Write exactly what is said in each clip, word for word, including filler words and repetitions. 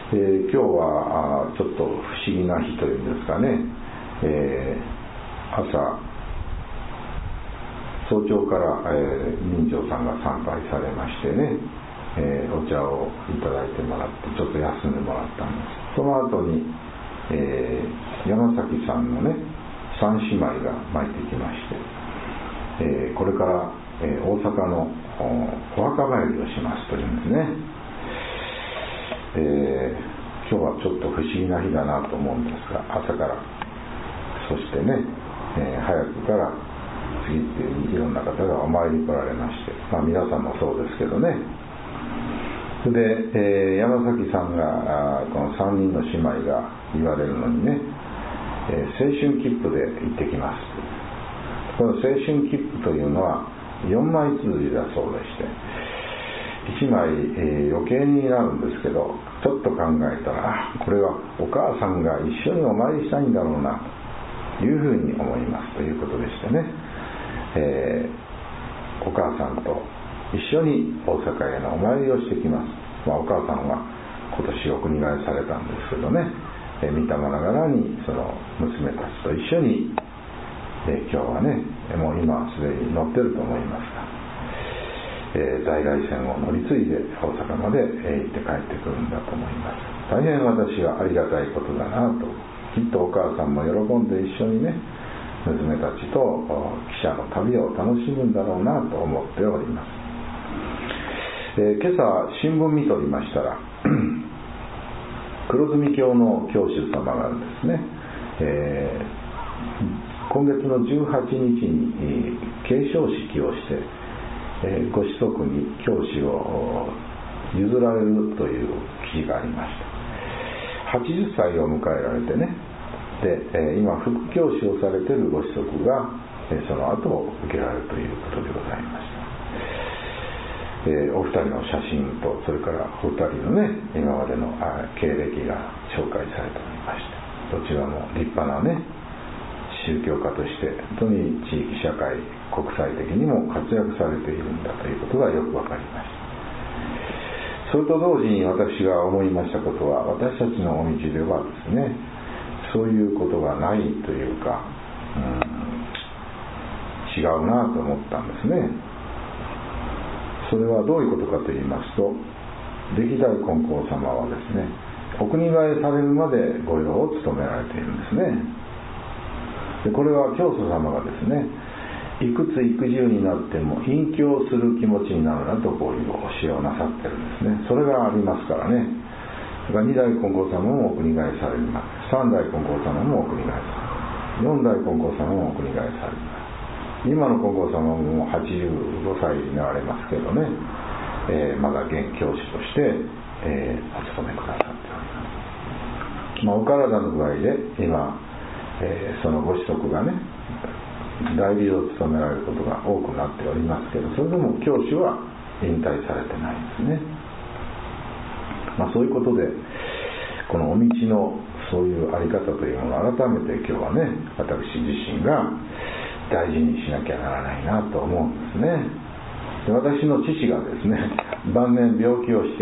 えー、今日はちょっと不思議な日というんですかね、えー、朝早朝から、えー、明星さんが参拝されましてね、えー、お茶をいただいてもらってちょっと休んでもらったんです。その後に、えー、山崎さんのね三姉妹が参ってきまして、えー、これから、えー、大阪のお墓参りをしますというんですね。えー、今日はちょっと不思議な日だなと思うんですが、朝からそしてね、えー、早くから次々にいろんな方がお参りに来られまして、まあ、皆さんもそうですけどね。で、えー、山崎さんがこのさんにんの姉妹が言われるのにね、えー、青春切符で行ってきます。この青春切符というのはよんまい綴りだそうでして、いちまい、えー、余計になるんですけど、ちょっと考えたらこれはお母さんが一緒にお参りしたいんだろうなというふうに思いますということでしてね、えー、お母さんと一緒に大阪へのお参りをしてきます。まあ、お母さんは今年お国替えされたんですけどね、えー、御霊ながらにその娘たちと一緒に、えー、今日はねもう今すでに乗ってると思いますが、えー、在来線を乗り継いで大阪まで、えー、行って帰ってくるんだと思います。大変私はありがたいことだなと、きっとお母さんも喜んで一緒にね娘たちと汽車の旅を楽しむんだろうなと思っております。えー、今朝新聞見とりましたら黒住教の教主様がですね、えー、今月のじゅうはちにちに継承式をして、えー、ご子息に教師を譲られるという記事がありました。はちじゅっさいを迎えられてね、で、えー、今副教師をされているご子息が、えー、その後を受けられるということでございました。えー、お二人の写真とそれからお二人のね今までの経歴が紹介されておりまして、どちらも立派なね宗教家として本当に地域社会国際的にも活躍されているんだということがよくわかりました。それと同時に私が思いましたことは、私たちのお道ではですね、そういうことがないというか、うん、違うなと思ったんですね。それはどういうことかと言いますと、歴代金光様はですね、お国替えされるまで御用を務められているんですね。でこれは教祖様がですね、いくつ育児になっても隠居する気持ちになるなとこういう教えをなさってるんですね。それがありますからね。だからに代金光様もお国替えされるまで、さん代金光様もお国替えされる、よん代金光様もお国替えされるまで、今の金光様ももうはちじゅうごさいになられますけどね、えー、まだ現教師として、えー、お勤めくださっております。まあ、お体の具合で今、えー、そのご子息がね代理を務められることが多くなっておりますけど、それでも教師は引退されてないんですね。まあ、そういうことでこのお道のそういうあり方というものを改めて今日はね私自身が大事にしなきゃならないなと思うんですね。で私の父がですね晩年病気をして、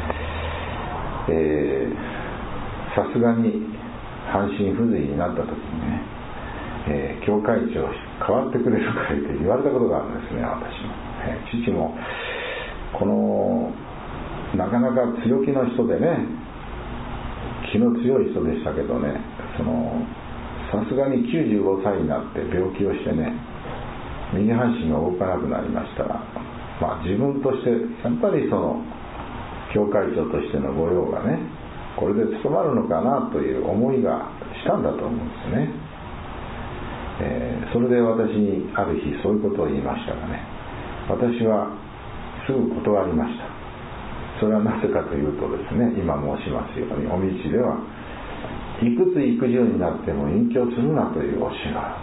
えー、さすがに半身不随になった時にね、えー、教会長変わってくれるかいって言われたことがあるんですね。私も、えー、父もこのなかなか強気の人でね、気の強い人でしたけどね、そのさすがにきゅうじゅうごさいになって病気をしてね、右半身が動かなくなりましたら、まあ、自分としてやっぱりその教会長としての御用がねこれで務まるのかなという思いがしたんだと思うんですね。えー、それで私にある日そういうことを言いましたがね、私はすぐ断りました。それはなぜかというとですね、今申しますようにお道ではいくつ育児になっても隠居するなという教えが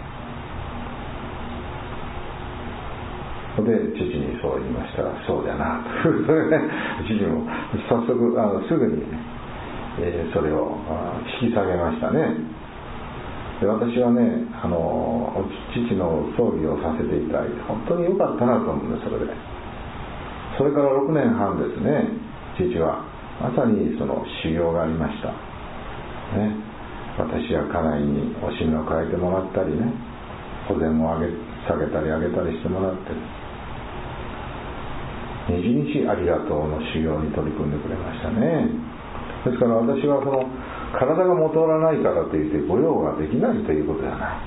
ある。で父にそう言いましたら、そうだなと父も早速あのすぐに、ねえー、それを引き下げましたね。で私はねあの父の葬儀をさせていただいて本当に良かったなと思うんです。それでそれからろくねんはんですね、父はまさにその修行がありましたね。私や家内におしめを変えてもらったりね、お膳を上げ下げたり上げたりしてもらって、日々ありがとうの修行に取り組んでくれましたね。ですから私はその体がもとらないからといって御用ができないということではない。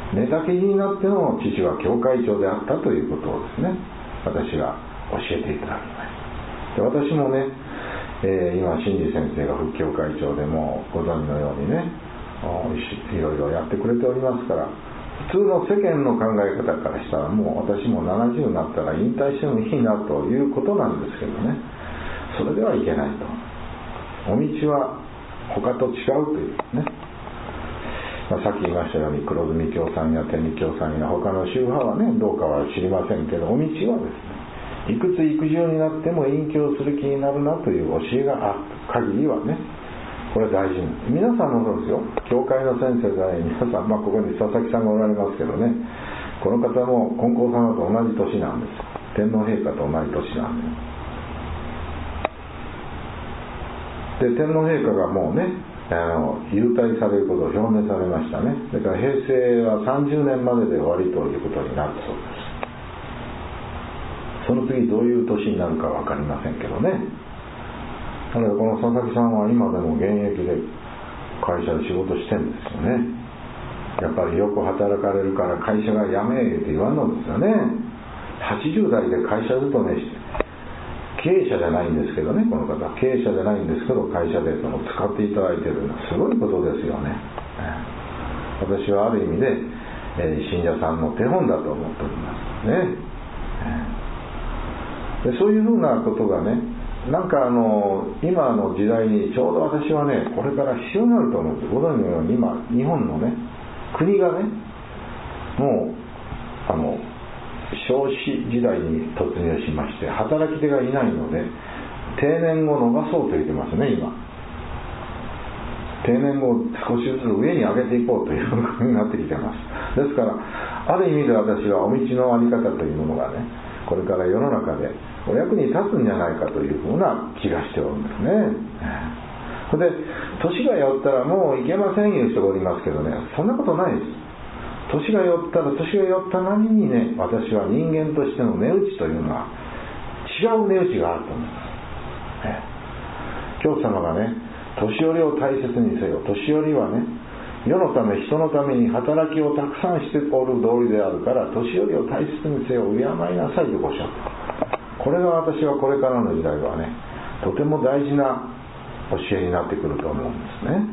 寝たきりになっても父は教会長であったということをですね、私が教えていただきました。で、私もね、えー、今新次先生が副教会長でもご存知のようにね、いろいろやってくれておりますから、普通の世間の考え方からしたらもう私もななじゅうになったら引退してもいいなということなんですけどね、それではいけないと。お道は他と違うというね、まあ、さっき言いましたように黒住教さんや天理教さんや他の宗派はねどうかは知りませんけど、お道はですね、いくつ幾十になっても隠居する気になるなという教えがある限りはね、これ大事な皆さんもそうですよ。教会の先生で皆さん、まあ、ここに佐々木さんがおられますけどね、この方も金光様と同じ年なんです。天皇陛下と同じ年なんです。で、天皇陛下がもうね、あの優待されることを表明されましたね。だから平成はさんじゅうねんまでで終わりということになるそうです。その次どういう年になるか分かりませんけどね。だからこの佐々木さんは今でも現役で会社で仕事してるんですよね。やっぱりよく働かれるから会社が辞めって言わんのですよね。はちじゅう代で会社勤めして、経営者じゃないんですけどね、この方経営者じゃないんですけど会社でその使っていただいているのはすごいことですよね。私はある意味で、えー、信者さんの手本だと思っておりますね。で、そういうふうなことがね、なんかあの今の時代にちょうど私はね、これから必要になると思うんです。ご存知のように今日本のね国がね、もうあの少子時代に突入しまして、働き手がいないので定年を伸ばそうと言ってますね。今定年を少しずつ上に上げていこうというふうになってきてます。ですからある意味で私はお道のあり方というものがね、これから世の中でお役に立つんじゃないかというふうな気がしておるんですね。それで年が酔ったらもういけませんいう人がおりますけどね、そんなことないです。年が酔ったら年が酔ったなりにね、私は人間としての値打ちというのは違う値打ちがあると思います。教祖様がね、年寄りを大切にせよ、年寄りはね世のため人のために働きをたくさんしておる道理であるから、年寄りを大切にせよ、敬いなさいとおっしゃった。これが私はこれからの時代はね、とても大事な教えになってくると思うんですね。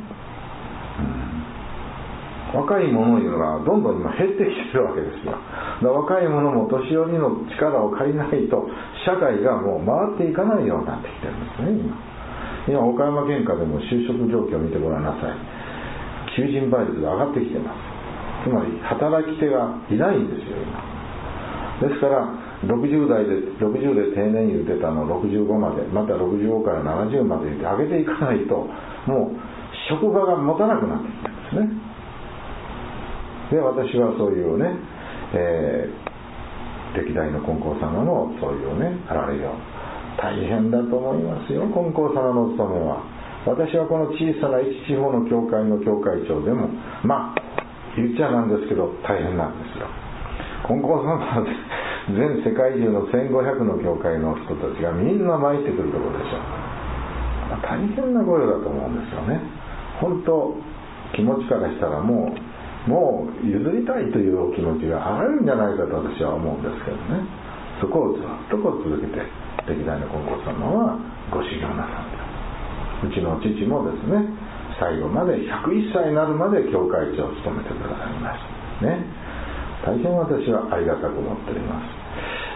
うん、若い者いうのがどんどん今減ってきてるわけですよ。だから若い者も年寄りの力を借りないと社会がもう回っていかないようになってきてるんですね。今今岡山県下でも就職状況を見てごらんなさい。求人倍率が上がってきてます。つまり働き手がいないんですよ今。ですからろくじゅう代でろくじゅうで定年言ってたのをろくじゅうごまで、またろくじゅうごからななじゅうまで言って上げていかないと、もう職場が持たなくなってきてるんですね。で、私はそういうね、えー、歴代の金光様のそういうねあられよ、大変だと思いますよ、金光様の務めは。私はこの小さな一地方の教会の教会長でも、まあ言っちゃなんですけど大変なんですよ。金光様は全世界中のせんごひゃくの教会の人たちがみんな参ってくるところでしょう。まあ、大変な御用だと思うんですよね。本当気持ちからしたらもうもう譲りたいというお気持ちがあるんじゃないかと私は思うんですけどね。そこをずっとこう続けて歴代の金光様はご修行なさった。うちの父もですね、最後までひゃくいっさいになるまで教会長を務めてくださいましたね。大変私はありがたく思っております。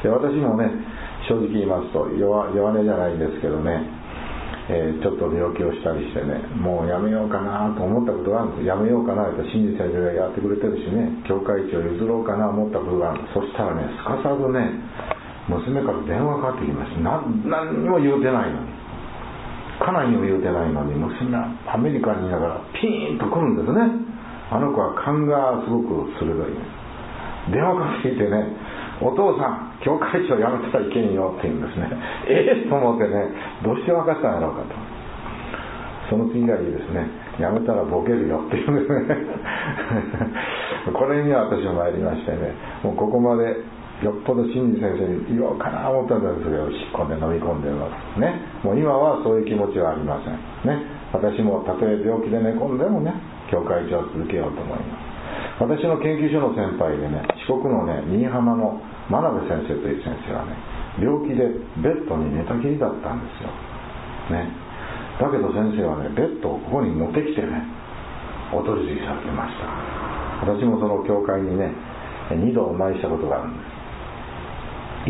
で、私もね、正直言いますと弱、弱音じゃないんですけどね、えー、ちょっと病気をしたりしてね、もうやめようかなと思ったことがあるんです。やめようかなと新次先生がやってくれてるしね、教会長譲ろうかなと思ったことがある。そしたらね、すかさずね、娘から電話かかってきました。な何にも言うてないのに、家内にも言うてないのに、娘はアメリカにいながらピーンと来るんですね。あの子は勘がすごく鋭いです。電話かけてきてね、 お父さん教会長辞めたらいけんよって言うんですね。ええと思ってね、どうして分かったんやろうかと。その次がいいですね、辞めたらボケるよって言うんですねこれには私も参りましてね、もうここまでよっぽど真治先生に言おうかな思ったんですけど、引っ込んで飲み込んでますね。もう今はそういう気持ちはありませんね。私もたとえ病気で寝込んでもね、教会長を続けようと思います。私の研究所の先輩でね、四国のね、新居浜の真鍋先生という先生はね、病気でベッドに寝たきりだったんですよね。だけど先生はね、ベッドをここに持ってきてね、お取り次ぎされてました。私もその教会にね、二度お参りしたことがあるんです。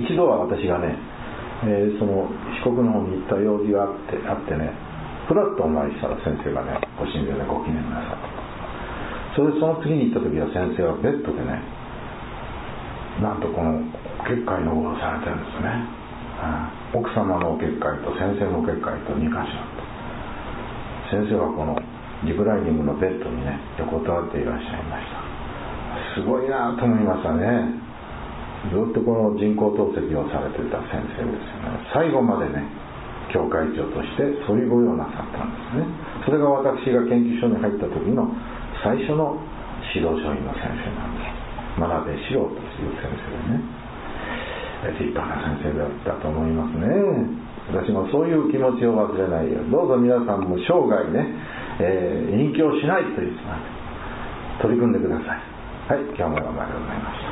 一度は私がね、えー、その四国の方に行った用事があってあってね、ふらっとお参りしたら先生がね、ご神前でご記念なさった。それでその次に行った時は先生はベッドでね、なんとこの結界の応募されてるんですね、うん、奥様の結界と先生の結界とに箇所あった。先生はこのリクライニングのベッドにね、横たわっていらっしゃいました。すごいなと思いましたね。ずっとこの人工透析をされていた先生ですよね。最後までね、教会長としてそういう御用なさったんですね。それが私が研究所に入った時の最初の指導書院の先生なんです。真鍋史郎という先生でね、立派な先生だったと思いますね。私もそういう気持ちを忘れないように、どうぞ皆さんも生涯ね、えー、隠居しないというつもりで取り組んでください。はい、今日も頑張りでございました。